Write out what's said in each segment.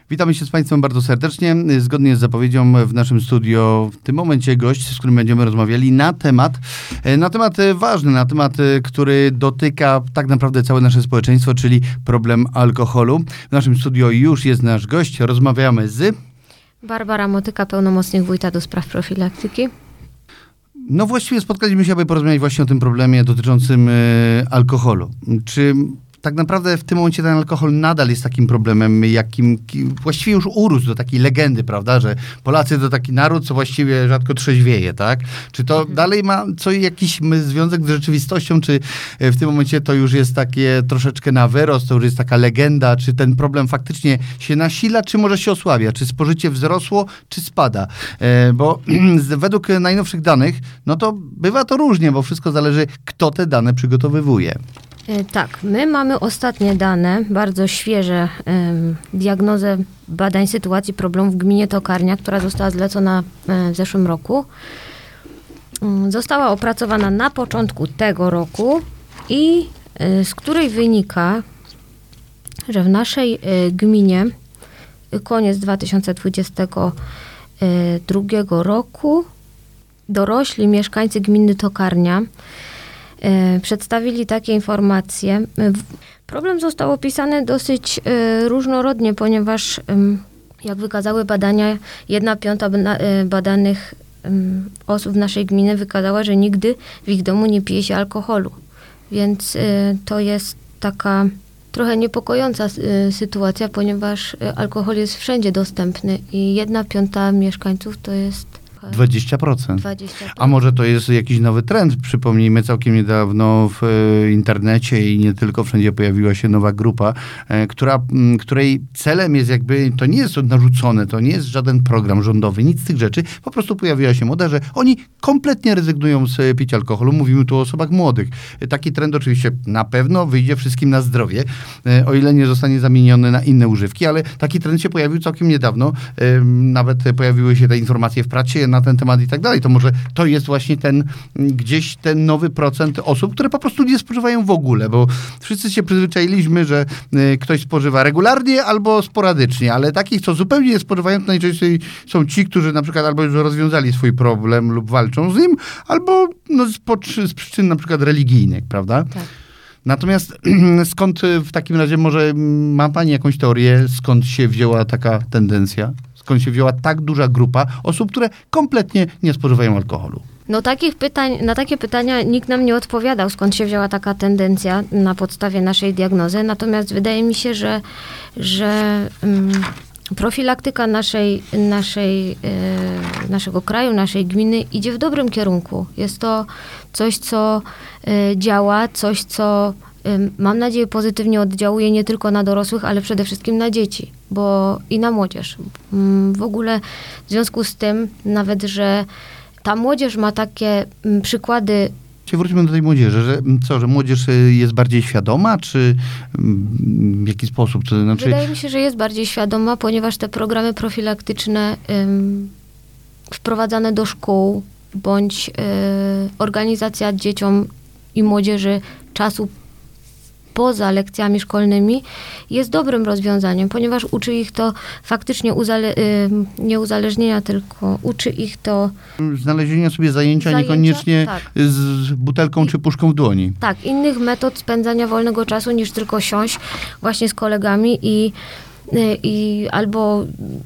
Witamy się z Państwem bardzo serdecznie. Zgodnie z zapowiedzią w naszym studio w tym momencie gość, z którym będziemy rozmawiali na temat ważny, na temat, który dotyka tak naprawdę całe nasze społeczeństwo, czyli problem alkoholu. W naszym studio już jest nasz gość. Rozmawiamy z... Barbara Motyka, pełnomocnik wójta do spraw profilaktyki. No właściwie spotkaliśmy się, aby porozmawiać właśnie o tym problemie dotyczącym alkoholu. Czy tak naprawdę w tym momencie ten alkohol nadal jest takim problemem, jakim właściwie już urósł do takiej legendy, prawda, że Polacy to taki naród, co właściwie rzadko trzeźwieje, tak? Czy to dalej ma jakiś związek z rzeczywistością, czy w tym momencie to już jest takie troszeczkę na wyrost, to już jest taka legenda, czy ten problem faktycznie się nasila, czy może się osłabia, czy spożycie wzrosło, czy spada? Bo według najnowszych danych, no to bywa to różnie, bo wszystko zależy, kto te dane przygotowywuje. Tak, my mamy ostatnie dane, bardzo świeże, diagnozę badań sytuacji problemów w gminie Tokarnia, która została zlecona w zeszłym roku. Została opracowana na początku tego roku i z której wynika, że w naszej gminie koniec 2022 roku dorośli mieszkańcy gminy Tokarnia przedstawili takie informacje. Problem został opisany dosyć różnorodnie, ponieważ jak wykazały badania, 1/5 badanych osób w naszej gminie wykazała, że nigdy w ich domu nie pije się alkoholu. Więc to jest taka trochę niepokojąca sytuacja, ponieważ alkohol jest wszędzie dostępny i 1/5 mieszkańców to jest 20%. 20%. A może to jest jakiś nowy trend? Przypomnijmy, całkiem niedawno w internecie i nie tylko, wszędzie pojawiła się nowa grupa, której celem jest jakby, to nie jest narzucone, to nie jest żaden program rządowy, nic z tych rzeczy. Po prostu pojawiła się moda, że oni kompletnie rezygnują z picia alkoholu. Mówimy tu o osobach młodych. Taki trend oczywiście na pewno wyjdzie wszystkim na zdrowie, o ile nie zostanie zamieniony na inne używki, ale taki trend się pojawił całkiem niedawno. Nawet pojawiły się te informacje w prasie na ten temat i tak dalej, to może to jest właśnie ten nowy procent osób, które po prostu nie spożywają w ogóle, bo wszyscy się przyzwyczailiśmy, że ktoś spożywa regularnie albo sporadycznie, ale takich, co zupełnie nie spożywają, to najczęściej są ci, którzy na przykład albo już rozwiązali swój problem lub walczą z nim, albo z przyczyn na przykład religijnych, prawda? Tak. Natomiast skąd w takim razie, może ma pani jakąś teorię, skąd się wzięła taka tendencja? Skąd się wzięła tak duża grupa osób, które kompletnie nie spożywają alkoholu? No na takie pytania nikt nam nie odpowiadał, skąd się wzięła taka tendencja na podstawie naszej diagnozy. Natomiast wydaje mi się, że profilaktyka naszego kraju, naszej gminy idzie w dobrym kierunku. Jest to coś, co działa, coś, co mam nadzieję pozytywnie oddziałuje nie tylko na dorosłych, ale przede wszystkim na dzieci, bo i na młodzież. W ogóle w związku z tym nawet, że ta młodzież ma takie przykłady. Wróćmy do tej młodzieży, że młodzież jest bardziej świadoma, czy w jaki sposób? To znaczy... Wydaje mi się, że jest bardziej świadoma, ponieważ te programy profilaktyczne wprowadzane do szkół, bądź organizacja dzieciom i młodzieży czasu poza lekcjami szkolnymi jest dobrym rozwiązaniem, ponieważ uczy ich to faktycznie nie uzależnienia, tylko uczy ich to... Znalezienia sobie zajęcia niekoniecznie tak. Z butelką czy puszką w dłoni. Tak, innych metod spędzania wolnego czasu niż tylko siąść właśnie z kolegami i albo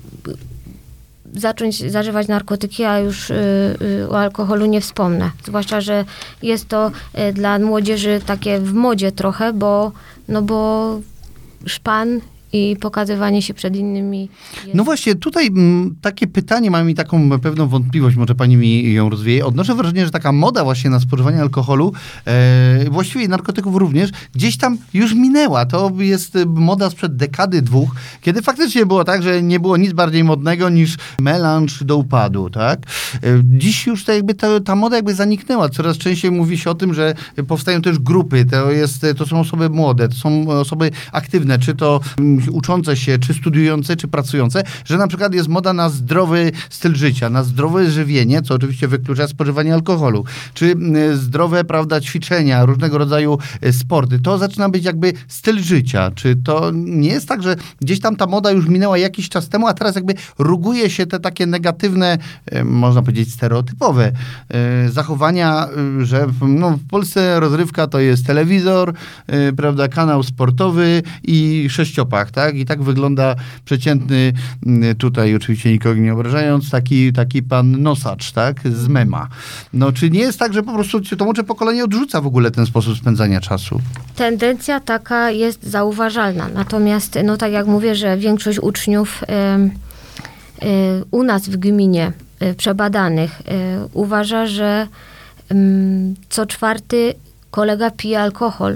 zacząć zażywać narkotyki, a już o alkoholu nie wspomnę. Zwłaszcza, że jest to dla młodzieży takie w modzie trochę, bo szpan i pokazywanie się przed innymi. No właśnie, tutaj takie pytanie, mam mi taką pewną wątpliwość, może pani mi ją rozwieje. Odnoszę wrażenie, że taka moda właśnie na spożywanie alkoholu, właściwie narkotyków również, gdzieś tam już minęła. To jest moda sprzed dekady, 2, kiedy faktycznie było tak, że nie było nic bardziej modnego niż melanż do upadu, tak? Dziś już ta moda jakby zaniknęła. Coraz częściej mówi się o tym, że powstają też grupy, to są osoby młode, to są osoby aktywne, czy to uczące się, czy studiujące, czy pracujące, że na przykład jest moda na zdrowy styl życia, na zdrowe żywienie, co oczywiście wyklucza spożywanie alkoholu, czy zdrowe, prawda, ćwiczenia, różnego rodzaju sporty. To zaczyna być jakby styl życia. Czy to nie jest tak, że gdzieś tam ta moda już minęła jakiś czas temu, a teraz jakby ruguje się te takie negatywne, można powiedzieć stereotypowe zachowania, że w Polsce rozrywka to jest telewizor, prawda, kanał sportowy i sześciopak, tak? I tak wygląda przeciętny, tutaj oczywiście nikogo nie obrażając, taki pan nosacz, tak? Z mema. No, czy nie jest tak, że po prostu to młodsze pokolenie odrzuca w ogóle ten sposób spędzania czasu? Tendencja taka jest zauważalna. Natomiast, no tak jak mówię, że większość uczniów u nas w gminie przebadanych uważa, że co czwarty kolega pije alkohol.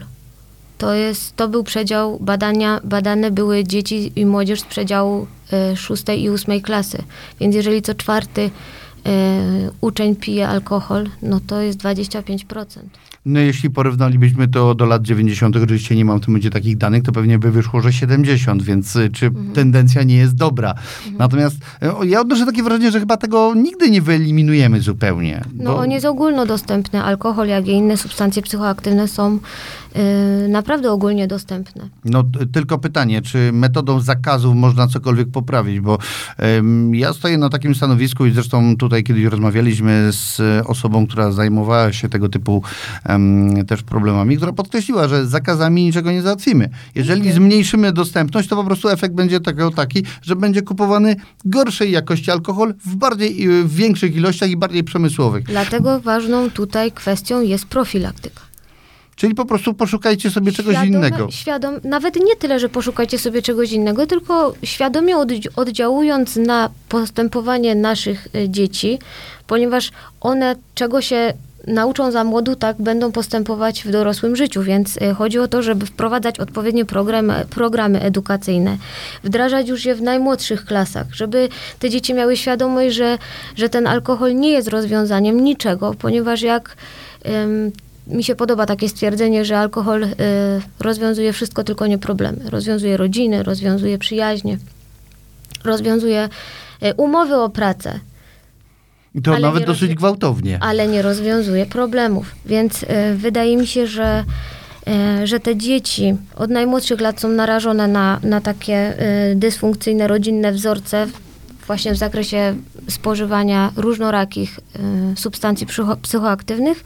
To był przedział badania, badane były dzieci i młodzież z przedziału 6 i 8 klasy. Więc jeżeli co czwarty uczeń pije alkohol, no to jest 25%. No jeśli porównalibyśmy to do lat 90., oczywiście nie mam w tym momencie takich danych, to pewnie by wyszło, że 70, więc czy tendencja nie jest dobra. Natomiast ja odnoszę takie wrażenie, że chyba tego nigdy nie wyeliminujemy zupełnie. No on jest ogólnodostępny. Alkohol, jak i inne substancje psychoaktywne są naprawdę ogólnie dostępne. No tylko pytanie, czy metodą zakazów można cokolwiek poprawić, bo ja stoję na takim stanowisku i zresztą tutaj kiedyś rozmawialiśmy z osobą, która zajmowała się tego typu też problemami, która podkreśliła, że zakazami niczego nie załatwimy. Jeżeli zmniejszymy dostępność, to po prostu efekt będzie taki, że będzie kupowany gorszej jakości alkohol w większych ilościach i bardziej przemysłowych. Dlatego ważną tutaj kwestią jest profilaktyka. Czyli po prostu poszukajcie sobie czegoś innego. Nawet nie tyle, że poszukajcie sobie czegoś innego, tylko świadomie oddziałując na postępowanie naszych dzieci, ponieważ one czego się nauczą za młodu, tak będą postępować w dorosłym życiu, więc chodzi o to, żeby wprowadzać odpowiednie programy edukacyjne, wdrażać już je w najmłodszych klasach, żeby te dzieci miały świadomość, że ten alkohol nie jest rozwiązaniem niczego, ponieważ jak mi się podoba takie stwierdzenie, że alkohol rozwiązuje wszystko, tylko nie problemy. Rozwiązuje rodziny, rozwiązuje przyjaźnie, rozwiązuje umowy o pracę. I to nawet dosyć gwałtownie. Ale nie rozwiązuje problemów. Więc wydaje mi się, że te dzieci od najmłodszych lat są narażone na takie dysfunkcyjne, rodzinne wzorce właśnie w zakresie spożywania różnorakich substancji psychoaktywnych.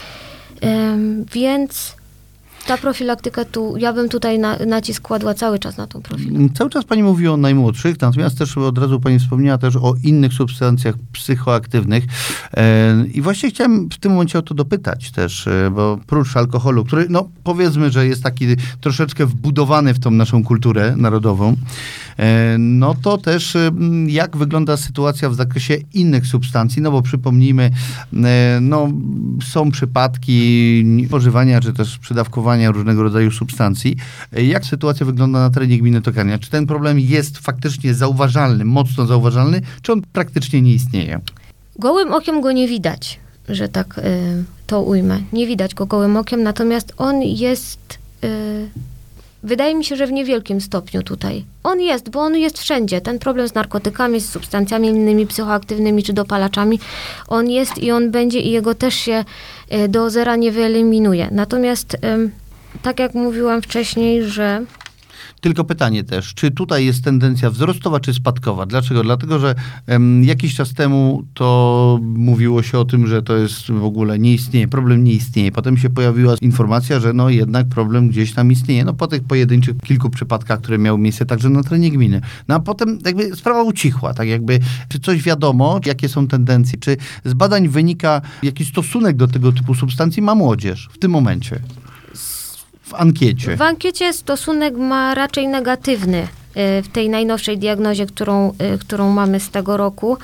Więc ta profilaktyka ja bym tutaj nacisk kładła cały czas na tą profilaktykę. Cały czas pani mówi o najmłodszych, natomiast też od razu pani wspomniała też o innych substancjach psychoaktywnych. I właśnie chciałem w tym momencie o to dopytać też, bo prócz alkoholu, który no powiedzmy, że jest taki troszeczkę wbudowany w tą naszą kulturę narodową, no to też jak wygląda sytuacja w zakresie innych substancji, no bo przypomnijmy, no są przypadki spożywania czy też przydawkowania różnego rodzaju substancji. Jak sytuacja wygląda na terenie gminy Tokarnia? Czy ten problem jest faktycznie zauważalny, mocno zauważalny, czy on praktycznie nie istnieje? Gołym okiem go nie widać, że tak to ujmę. Nie widać go gołym okiem, natomiast on jest... Wydaje mi się, że w niewielkim stopniu tutaj. Bo on jest wszędzie. Ten problem z narkotykami, z substancjami innymi psychoaktywnymi czy dopalaczami, on jest i on będzie i jego też się do zera nie wyeliminuje. Natomiast tak jak mówiłam wcześniej, że... Tylko pytanie też, czy tutaj jest tendencja wzrostowa czy spadkowa? Dlaczego? Dlatego, że jakiś czas temu to mówiło się o tym, że to jest w ogóle nie istnieje, problem nie istnieje. Potem się pojawiła informacja, że no jednak problem gdzieś tam istnieje. No po tych pojedynczych kilku przypadkach, które miały miejsce także na terenie gminy. No a potem jakby sprawa ucichła, tak jakby, czy coś wiadomo, jakie są tendencje, czy z badań wynika, jaki stosunek do tego typu substancji ma młodzież w tym momencie? W ankiecie. W ankiecie stosunek ma raczej negatywny w tej najnowszej diagnozie, którą mamy z tego roku.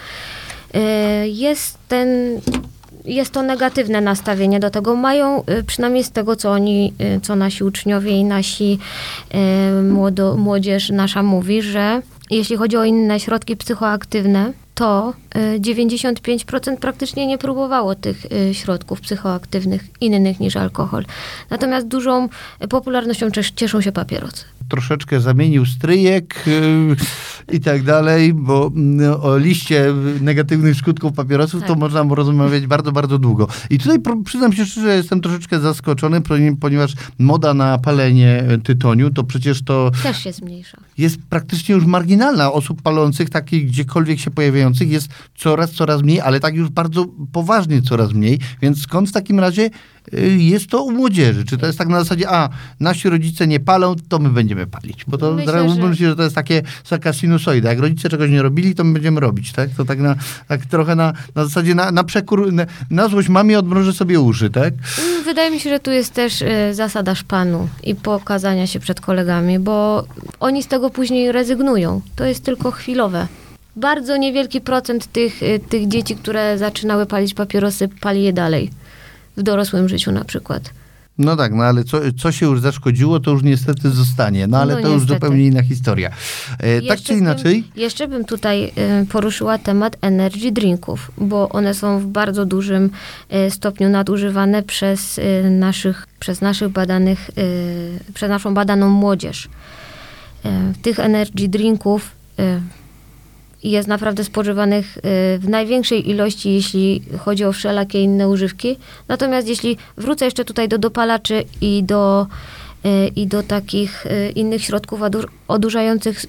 Jest to negatywne nastawienie do tego. Mają, przynajmniej z tego, co nasi uczniowie i młodzież nasza mówi, że jeśli chodzi o inne środki psychoaktywne, to 95% praktycznie nie próbowało tych środków psychoaktywnych innych niż alkohol. Natomiast dużą popularnością cieszą się papierosy. troszeczkę zamienił stryjek i tak dalej, bo o liście negatywnych skutków papierosów to można rozmawiać bardzo, bardzo długo. I tutaj przyznam się szczerze, jestem troszeczkę zaskoczony, ponieważ moda na palenie tytoniu, to przecież to... Też się zmniejsza. Jest praktycznie już marginalna. Osób palących, takich gdziekolwiek się pojawiających jest coraz mniej, ale tak już bardzo poważnie coraz mniej. Więc skąd w takim razie jest to u młodzieży? Czy to jest tak na zasadzie, nasi rodzice nie palą, to my będziemy palić? Bo to myślę, że to jest taka sinusoida. Jak rodzice czegoś nie robili, to my będziemy robić, tak? To tak trochę na zasadzie na przekór, na złość mamie odmrożę sobie uszy, tak? Wydaje mi się, że tu jest też zasada szpanu i pokazania się przed kolegami, bo oni z tego później rezygnują. To jest tylko chwilowe. Bardzo niewielki procent tych dzieci, które zaczynały palić papierosy, pali je dalej. W dorosłym życiu na przykład. No tak, ale co się już zaszkodziło, to już niestety zostanie. Ale to już zupełnie inna historia. Tak czy inaczej? Jeszcze bym tutaj poruszyła temat energy drinków, bo one są w bardzo dużym stopniu nadużywane przez naszą badaną młodzież. Tych energy drinków jest naprawdę spożywanych w największej ilości, jeśli chodzi o wszelakie inne używki. Natomiast jeśli wrócę jeszcze tutaj do dopalaczy i do takich innych środków odurzających,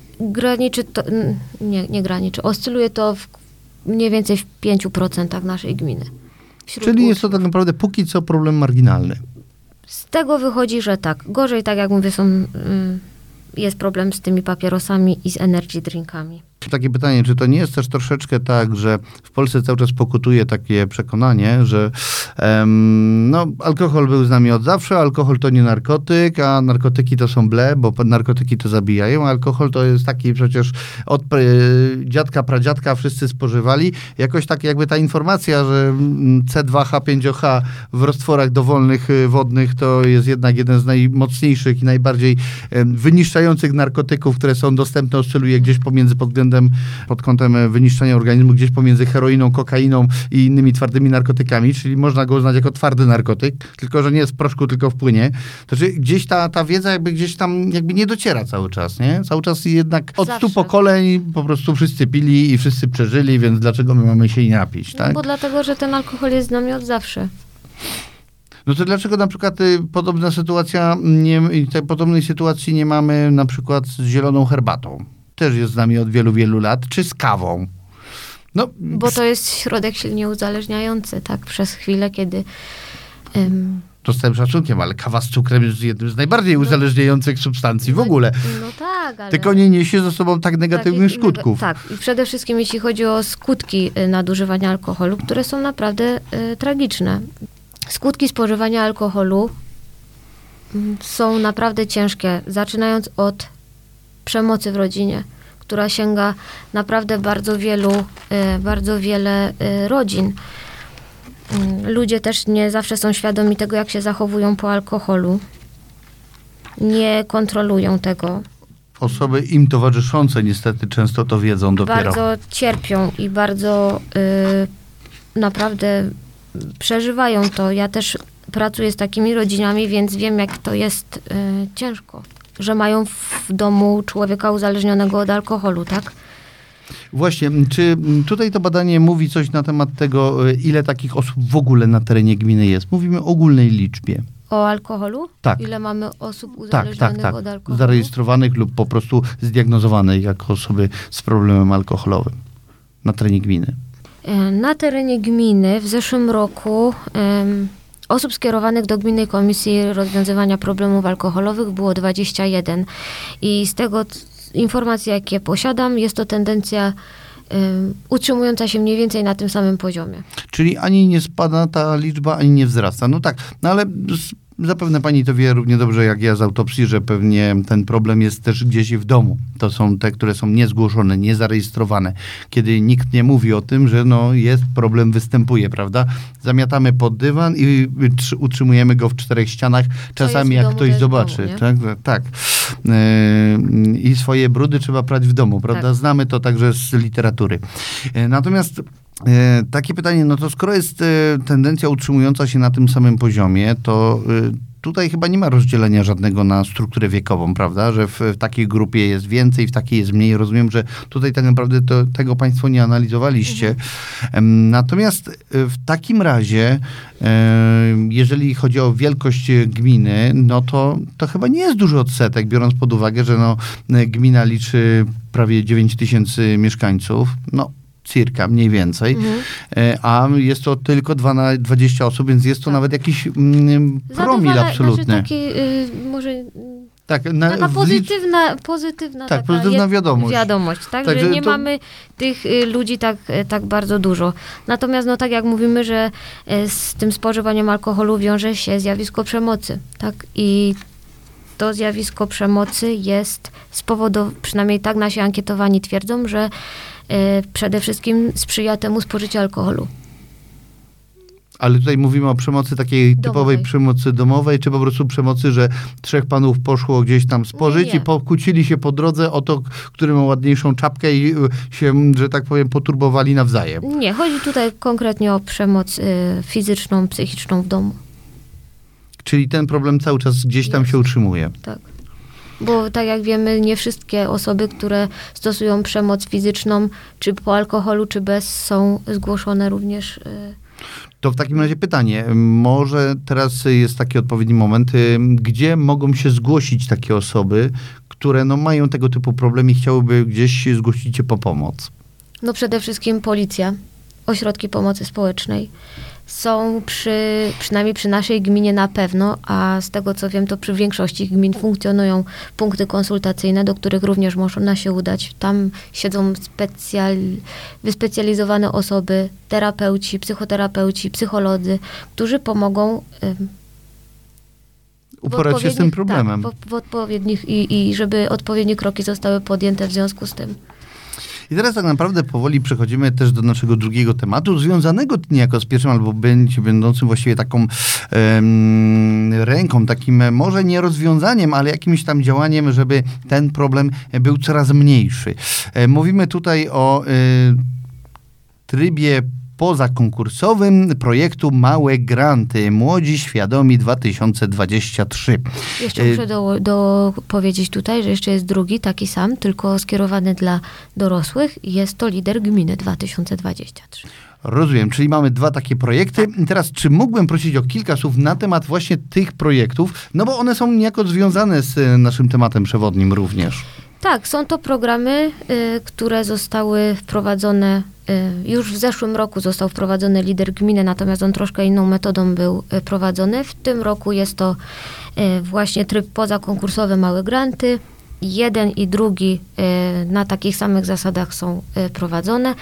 oscyluje to mniej więcej w 5% naszej gminy. Czyli jest to tak naprawdę póki co problem marginalny. Z tego wychodzi, że tak. Gorzej, tak jak mówię, jest problem z tymi papierosami i z energy drinkami. Takie pytanie, czy to nie jest też troszeczkę tak, że w Polsce cały czas pokutuje takie przekonanie, że alkohol był z nami od zawsze, alkohol to nie narkotyk, a narkotyki to są ble, bo narkotyki to zabijają, a alkohol to jest taki przecież od dziadka, pradziadka wszyscy spożywali. Jakoś tak jakby ta informacja, że C2H5OH w roztworach dowolnych wodnych to jest jednak jeden z najmocniejszych i najbardziej wyniszczających narkotyków, które są dostępne, oscyluje gdzieś pod kątem wyniszczenia organizmu, gdzieś pomiędzy heroiną, kokainą i innymi twardymi narkotykami, czyli można go uznać jako twardy narkotyk, tylko że nie jest w proszku, tylko w płynie. To znaczy gdzieś ta wiedza gdzieś tam nie dociera cały czas, nie? Cały czas jednak od 100 pokoleń po prostu wszyscy pili i wszyscy przeżyli, więc dlaczego my mamy się nie napić, tak? No bo dlatego, że ten alkohol jest z nami od zawsze. No to dlaczego na przykład podobnej sytuacji nie mamy na przykład z zieloną herbatą? Też jest z nami od wielu, wielu lat, czy z kawą. Bo to jest środek silnie uzależniający, tak? Przez chwilę, kiedy... To z całym szacunkiem, ale kawa z cukrem jest jednym z najbardziej uzależniających substancji w ogóle. No tak, ale... Tylko nie niesie ze sobą tak negatywnych skutków. Tak, i przede wszystkim jeśli chodzi o skutki nadużywania alkoholu, które są naprawdę tragiczne. Skutki spożywania alkoholu są naprawdę ciężkie, zaczynając od przemocy w rodzinie, która sięga naprawdę bardzo wiele rodzin. Ludzie też nie zawsze są świadomi tego, jak się zachowują po alkoholu. Nie kontrolują tego. Osoby im towarzyszące niestety często to wiedzą dopiero. Bardzo cierpią i bardzo naprawdę przeżywają to. Ja też pracuję z takimi rodzinami, więc wiem, jak to jest ciężko. Że mają w domu człowieka uzależnionego od alkoholu, tak? Właśnie, czy tutaj to badanie mówi coś na temat tego, ile takich osób w ogóle na terenie gminy jest? Mówimy o ogólnej liczbie. O alkoholu? Tak. Ile mamy osób uzależnionych od alkoholu? Zarejestrowanych lub po prostu zdiagnozowanych jako osoby z problemem alkoholowym na terenie gminy. Na terenie gminy w zeszłym roku osób skierowanych do Gminnej Komisji Rozwiązywania Problemów Alkoholowych było 21. I z tego informacji, jakie posiadam, jest to tendencja utrzymująca się mniej więcej na tym samym poziomie. Czyli ani nie spada ta liczba, ani nie wzrasta. No tak, ale zapewne pani to wie równie dobrze jak ja z autopsji, że pewnie ten problem jest też gdzieś w domu. To są te, które są niezgłoszone, niezarejestrowane. Kiedy nikt nie mówi o tym, że jest problem, występuje, prawda? Zamiatamy pod dywan i utrzymujemy go w 4 ścianach. Czasami jak ktoś zobaczy. Tak. I swoje brudy trzeba prać w domu, prawda? Tak. Znamy to także z literatury. Natomiast Takie pytanie, no to skoro jest tendencja utrzymująca się na tym samym poziomie, to tutaj chyba nie ma rozdzielenia żadnego na strukturę wiekową, prawda? Że w takiej grupie jest więcej, w takiej jest mniej. Rozumiem, że tutaj tak naprawdę tego państwo nie analizowaliście. Natomiast w takim razie, jeżeli chodzi o wielkość gminy, no to chyba nie jest duży odsetek, biorąc pod uwagę, że gmina liczy prawie 9 000 mieszkańców. No, cirka, mniej więcej, a jest to tylko 2 na 20 osób, więc jest to nawet jakiś promil absolutny. Znaczy taki, może tak, taka pozytywna tak, pozytywna wiadomość. Tak, że nie mamy tych ludzi tak bardzo dużo. Natomiast, no tak jak mówimy, że z tym spożywaniem alkoholu wiąże się zjawisko przemocy, tak, i to zjawisko przemocy jest z powodu, przynajmniej tak nasi ankietowani twierdzą, że przede wszystkim sprzyja temu spożycie alkoholu. Ale tutaj mówimy o przemocy takiej typowej przemocy domowej, czy po prostu przemocy, że 3 panów poszło gdzieś tam spożyć i pokłócili się po drodze o to, który ma ładniejszą czapkę i się, że tak powiem, poturbowali nawzajem. Nie, chodzi tutaj konkretnie o przemoc fizyczną, psychiczną w domu. Czyli ten problem cały czas gdzieś tam się utrzymuje. Tak. Bo tak jak wiemy, nie wszystkie osoby, które stosują przemoc fizyczną, czy po alkoholu, czy bez, są zgłoszone również. To w takim razie pytanie, może teraz jest taki odpowiedni moment, gdzie mogą się zgłosić takie osoby, które mają tego typu problem i chciałyby gdzieś zgłosić się po pomoc? No przede wszystkim policja, ośrodki pomocy społecznej. Są przynajmniej przy naszej gminie na pewno, a z tego co wiem, to przy większości gmin funkcjonują punkty konsultacyjne, do których również można się udać. Tam siedzą wyspecjalizowane osoby, terapeuci, psychoterapeuci, psycholodzy, którzy pomogą uporać się z tym problemem. Tak, w odpowiednich i żeby odpowiednie kroki zostały podjęte w związku z tym. I teraz tak naprawdę powoli przechodzimy też do naszego drugiego tematu, związanego niejako z pierwszym, albo będącym właściwie taką ręką, takim może nie rozwiązaniem, ale jakimś tam działaniem, żeby ten problem był coraz mniejszy. Mówimy tutaj o trybie pozakonkursowym projektu Małe Granty. Młodzi Świadomi 2023. Jeszcze muszę powiedzieć tutaj, że jeszcze jest drugi, taki sam, tylko skierowany dla dorosłych. Jest to Lider Gminy 2023. Rozumiem, czyli mamy 2 takie projekty. I teraz, czy mógłbym prosić o kilka słów na temat właśnie tych projektów? No bo one są niejako związane z naszym tematem przewodnim również. Tak, są to programy, które zostały wprowadzone, już w zeszłym roku został wprowadzony Lider Gminy, natomiast on troszkę inną metodą był prowadzony. W tym roku jest to właśnie tryb pozakonkursowy Małe Granty. Jeden i drugi na takich samych zasadach są prowadzone.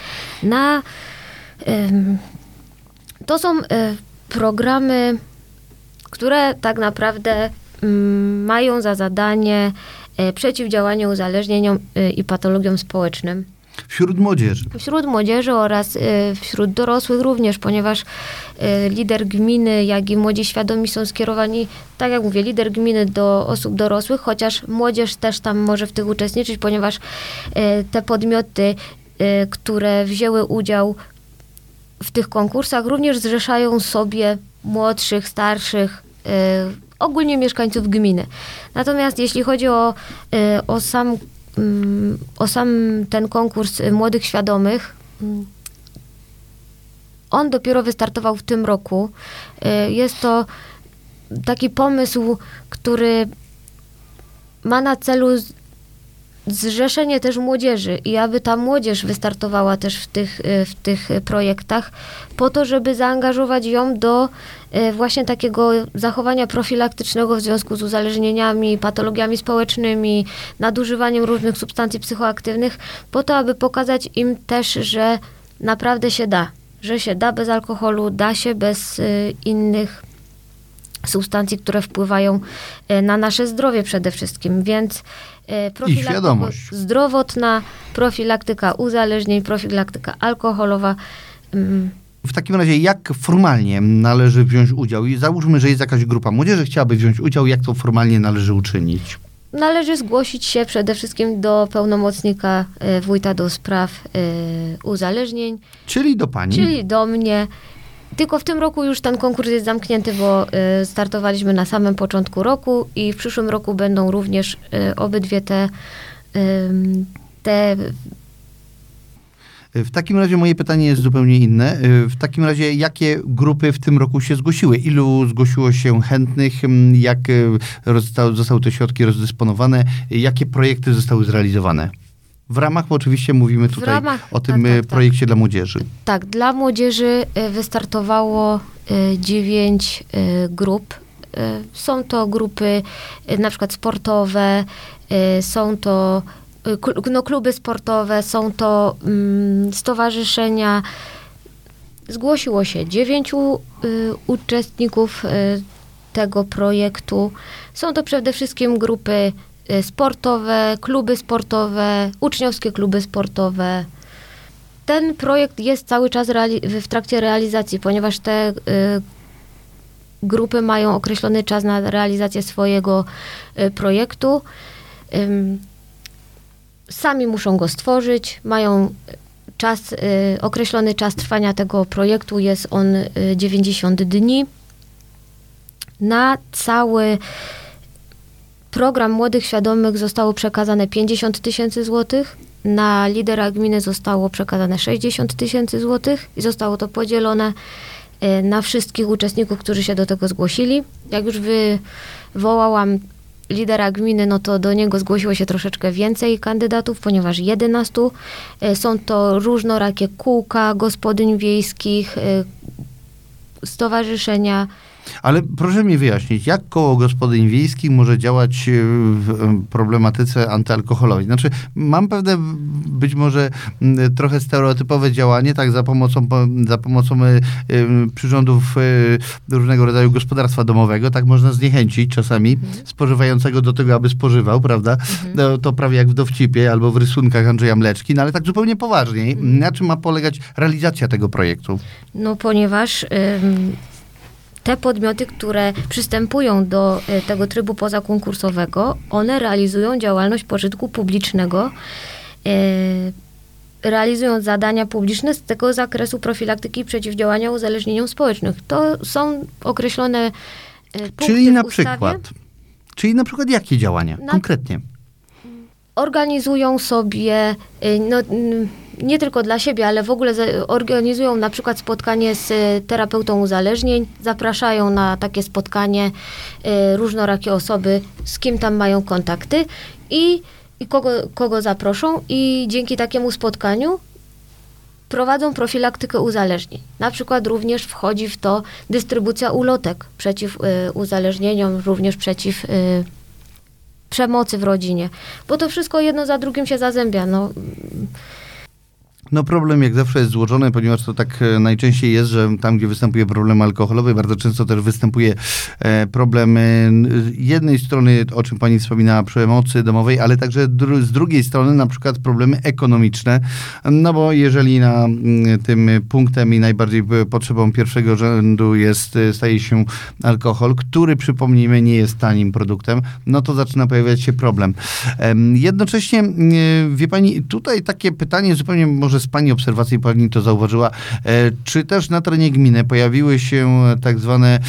To są programy, które tak naprawdę mają za zadanie przeciwdziałanie uzależnieniom i patologiom społecznym. Wśród młodzieży. Wśród młodzieży oraz wśród dorosłych również, ponieważ lider gminy, jak i młodzi świadomi są skierowani, tak jak mówię, lider gminy do osób dorosłych, chociaż młodzież też tam może w tych uczestniczyć, ponieważ te podmioty, które wzięły udział w tych konkursach, również zrzeszają sobie młodszych, starszych, ogólnie mieszkańców gminy. Natomiast jeśli chodzi o sam ten konkurs Młodych Świadomych, on dopiero wystartował w tym roku. Jest to taki pomysł, który ma na celu zrzeszenie też młodzieży i aby ta młodzież wystartowała też w tych projektach, po to, żeby zaangażować ją do właśnie takiego zachowania profilaktycznego w związku z uzależnieniami, patologiami społecznymi, nadużywaniem różnych substancji psychoaktywnych, po to, aby pokazać im też, że naprawdę się da, że się da bez alkoholu, da się bez innych substancji, które wpływają na nasze zdrowie przede wszystkim, więc zdrowotna profilaktyka uzależnień, profilaktyka alkoholowa. W takim razie, jak formalnie należy wziąć udział? I załóżmy, że jest jakaś grupa młodzieży, chciałaby wziąć udział, jak to formalnie należy uczynić? należy zgłosić się przede wszystkim do pełnomocnika wójta do spraw uzależnień. Czyli do pani? Czyli do mnie. Tylko w tym roku już ten konkurs jest zamknięty, bo startowaliśmy na samym początku roku i w przyszłym roku będą również obydwie te W takim razie moje pytanie jest zupełnie inne. W takim razie jakie grupy w tym roku się zgłosiły? Ilu zgłosiło się chętnych? Jak zostały te środki rozdysponowane? Jakie projekty zostały zrealizowane? W ramach, bo oczywiście mówimy tutaj o tym projekcie dla młodzieży. Tak, dla młodzieży wystartowało 9 grup. Są to grupy na przykład sportowe, są to kluby sportowe, są to stowarzyszenia. Zgłosiło się 9 uczestników tego projektu. Są to przede wszystkim grupy sportowe, kluby sportowe, uczniowskie kluby sportowe. Ten projekt jest cały czas w trakcie realizacji, ponieważ te grupy mają określony czas na realizację swojego projektu. Sami muszą go stworzyć, mają określony czas trwania tego projektu, jest on 90 dni. Na cały program Młodych Świadomych zostało przekazane 50 000 złotych, na lidera gminy zostało przekazane 60 000 złotych i zostało to podzielone na wszystkich uczestników, którzy się do tego zgłosili. Jak już wywołałam lidera gminy, no to do niego zgłosiło się troszeczkę więcej kandydatów, ponieważ 11. Są to różnorakie kółka gospodyń wiejskich, stowarzyszenia. Ale proszę mi wyjaśnić, jak koło gospodyń wiejskich może działać w problematyce antyalkoholowej? Znaczy, mam pewne być może trochę stereotypowe działanie, tak, za pomocą przyrządów różnego rodzaju gospodarstwa domowego, tak można zniechęcić czasami spożywającego do tego, aby spożywał, prawda? To prawie jak w dowcipie albo w rysunkach Andrzeja Mleczki, no ale tak zupełnie poważniej. Na czym ma polegać realizacja tego projektu? No ponieważ te podmioty, które przystępują do tego trybu pozakonkursowego, one realizują działalność pożytku publicznego, realizują zadania publiczne z tego zakresu profilaktyki i przeciwdziałania uzależnieniom społecznym. To są określone punkty Czyli na w ustawie. przykład? Czyli na przykład jakie działania konkretnie? Organizują sobie, nie tylko dla siebie, ale w ogóle organizują na przykład spotkanie z terapeutą uzależnień, zapraszają na takie spotkanie różnorakie osoby, z kim tam mają kontakty i kogo zaproszą i dzięki takiemu spotkaniu prowadzą profilaktykę uzależnień. Na przykład również wchodzi w to dystrybucja ulotek przeciw uzależnieniom, również przeciw przemocy w rodzinie, bo to wszystko jedno za drugim się zazębia. No problem jak zawsze jest złożony, ponieważ to tak najczęściej jest, że tam, gdzie występuje problem alkoholowy, bardzo często też występuje problem jednej strony, o czym pani wspominała, przemocy domowej, ale także z drugiej strony na przykład problemy ekonomiczne, no bo jeżeli tym punktem i najbardziej potrzebą pierwszego rzędu staje się alkohol, który przypomnijmy nie jest tanim produktem, no to zaczyna pojawiać się problem. Jednocześnie, wie pani, tutaj takie pytanie zupełnie może z pani obserwacji pani to zauważyła, czy też na terenie gminy pojawiły się tak zwane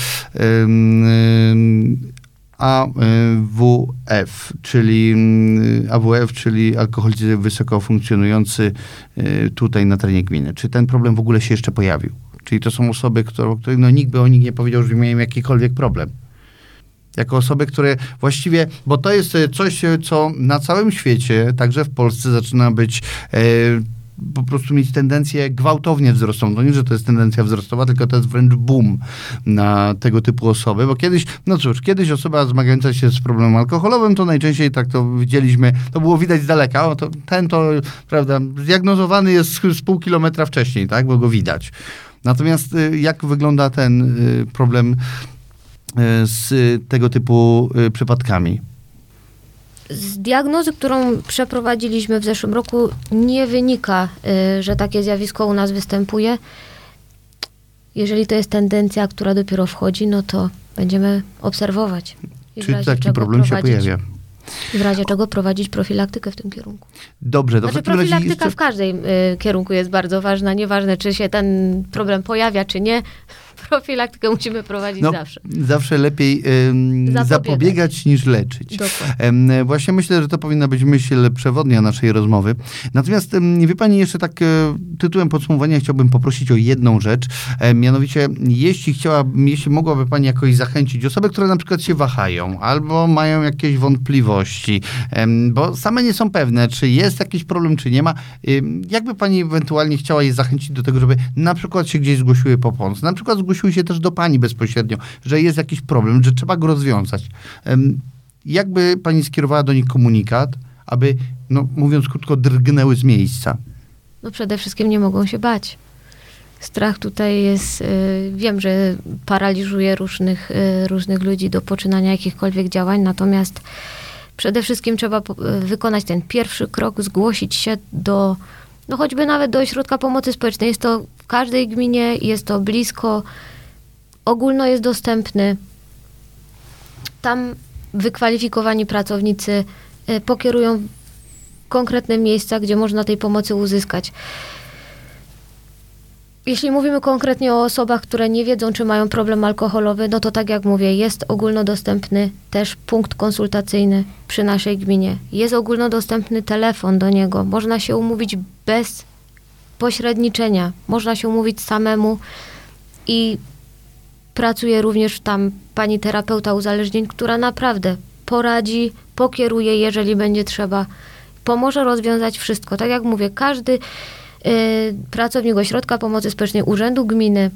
AWF, czyli alkoholicy wysoko funkcjonujący tutaj na terenie gminy. Czy ten problem w ogóle się jeszcze pojawił? Czyli to są osoby, których nikt by o nich nie powiedział, że mają jakikolwiek problem. Jako osoby, które właściwie, bo to jest coś, co na całym świecie, także w Polsce zaczyna być po prostu mieć tendencję gwałtownie wzrostową. To nie, że to jest tendencja wzrostowa, tylko to jest wręcz boom na tego typu osoby, bo kiedyś osoba zmagająca się z problemem alkoholowym, to najczęściej tak to widzieliśmy, to było widać z daleka, prawda, zdiagnozowany jest z pół kilometra wcześniej, tak, bo go widać. Natomiast jak wygląda ten problem z tego typu przypadkami? Z diagnozy, którą przeprowadziliśmy w zeszłym roku, nie wynika, że takie zjawisko u nas występuje. Jeżeli to jest tendencja, która dopiero wchodzi, no to będziemy obserwować. Czy taki problem się pojawia? W razie czego prowadzić profilaktykę w tym kierunku. Dobrze, to Znaczy w takim razie profilaktyka jeszcze... w każdym kierunku jest bardzo ważna. Nieważne, czy się ten problem pojawia, czy nie. Profilaktykę musimy prowadzić zawsze. Zawsze lepiej zapobiegać niż leczyć. Dokładnie. Właśnie myślę, że to powinna być myśl przewodnia naszej rozmowy. Natomiast wie pani, jeszcze tak tytułem podsumowania chciałbym poprosić o jedną rzecz. Mianowicie, jeśli mogłaby pani jakoś zachęcić osoby, które na przykład się wahają albo mają jakieś wątpliwości, bo same nie są pewne, czy jest jakiś problem, czy nie ma. Jakby pani ewentualnie chciała je zachęcić do tego, żeby na przykład się gdzieś zgłosiły po pomoc, na przykład zgłosiły się też do pani bezpośrednio, że jest jakiś problem, że trzeba go rozwiązać. Jakby pani skierowała do nich komunikat, aby, mówiąc krótko, drgnęły z miejsca? Przede wszystkim nie mogą się bać. Strach tutaj jest, wiem, że paraliżuje różnych ludzi do poczynania jakichkolwiek działań, natomiast przede wszystkim trzeba wykonać ten pierwszy krok, zgłosić się choćby nawet do ośrodka pomocy społecznej. Jest to w każdej gminie, jest to blisko, ogólno jest dostępny. Tam wykwalifikowani pracownicy pokierują w konkretne miejsca, gdzie można tej pomocy uzyskać. Jeśli mówimy konkretnie o osobach, które nie wiedzą, czy mają problem alkoholowy, to tak jak mówię, jest ogólnodostępny też punkt konsultacyjny przy naszej gminie. Jest ogólnodostępny telefon do niego. Można się umówić bez pośredniczenia. Można się umówić samemu i pracuje również tam pani terapeuta uzależnień, która naprawdę poradzi, pokieruje, jeżeli będzie trzeba. Pomoże rozwiązać wszystko. Tak jak mówię, każdy pracownik ośrodka pomocy społecznej, urzędu gminy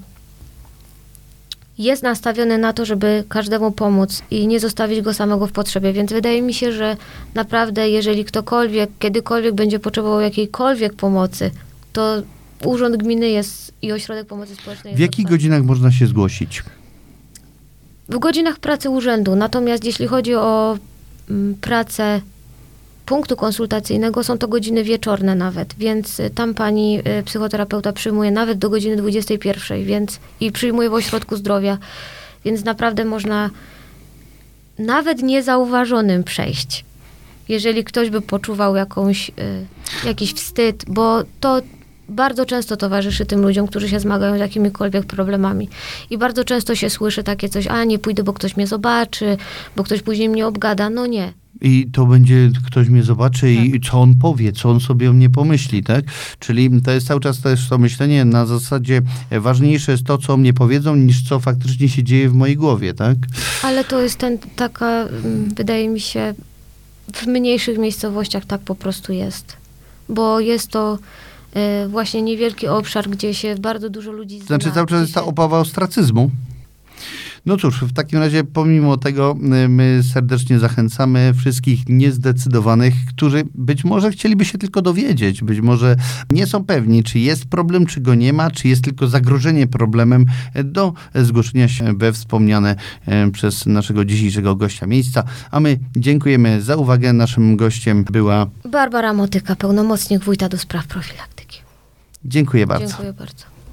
jest nastawiony na to, żeby każdemu pomóc i nie zostawić go samego w potrzebie. Więc wydaje mi się, że naprawdę, jeżeli ktokolwiek, kiedykolwiek będzie potrzebował jakiejkolwiek pomocy, to urząd gminy jest i ośrodek pomocy społecznej. W jakich godzinach można się zgłosić? W godzinach pracy urzędu. Natomiast jeśli chodzi o pracę punktu konsultacyjnego, są to godziny wieczorne nawet, więc tam pani psychoterapeuta przyjmuje nawet do godziny 21, i przyjmuje w ośrodku zdrowia, więc naprawdę można nawet niezauważonym przejść, jeżeli ktoś by poczuwał jakiś wstyd, bo to bardzo często towarzyszy tym ludziom, którzy się zmagają z jakimikolwiek problemami. I bardzo często się słyszy takie coś, nie pójdę, bo ktoś mnie zobaczy, bo ktoś później mnie obgada. Nie. I to będzie, ktoś mnie zobaczy i co on powie, co on sobie o mnie pomyśli, tak? Czyli to jest cały czas też to myślenie na zasadzie ważniejsze jest to, co o mnie powiedzą, niż co faktycznie się dzieje w mojej głowie, tak? Ale to jest taka, wydaje mi się, w mniejszych miejscowościach tak po prostu jest. Bo jest to właśnie niewielki obszar, gdzie się bardzo dużo ludzi zna. Znaczy cały czas jest ta obawa ostracyzmu. No cóż, w takim razie pomimo tego my serdecznie zachęcamy wszystkich niezdecydowanych, którzy być może chcieliby się tylko dowiedzieć, być może nie są pewni, czy jest problem, czy go nie ma, czy jest tylko zagrożenie problemem, do zgłoszenia się we wspomniane przez naszego dzisiejszego gościa miejsca. A my dziękujemy za uwagę. Naszym gościem była Barbara Motyka, pełnomocnik wójta do spraw profilaktyki. Dziękuję bardzo. Dziękuję bardzo.